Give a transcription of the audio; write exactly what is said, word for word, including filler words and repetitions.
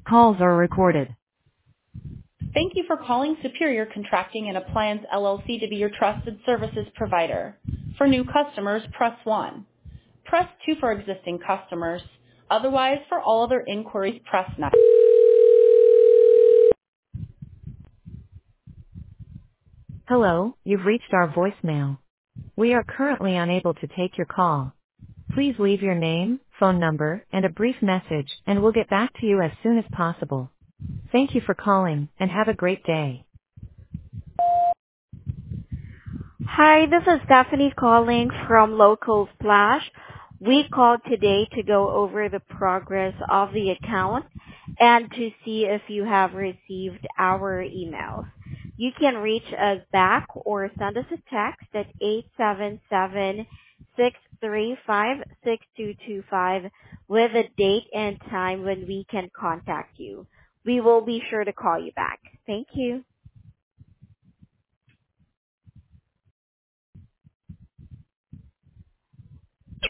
Calls are recorded. Thank you for calling Superior Contracting and Appliance L L C to be your trusted services provider. For new customers, press one. Press two for existing customers. Otherwise, for all other inquiries, press nine. Hello, you've reached our voicemail. We are currently unable to take your call. Please leave your name, phone number, and a brief message, and we'll get back to you as soon as possible. Thank you for calling, and have a great day. Hi, this is Stephanie calling from Local Splash. We called today to go over the progress of the account and to see if you have received our emails. You can reach us back or send us a text at eight seven seven, six three five, six two two five with a date and time when we can contact you. We will be sure to call you back. Thank you.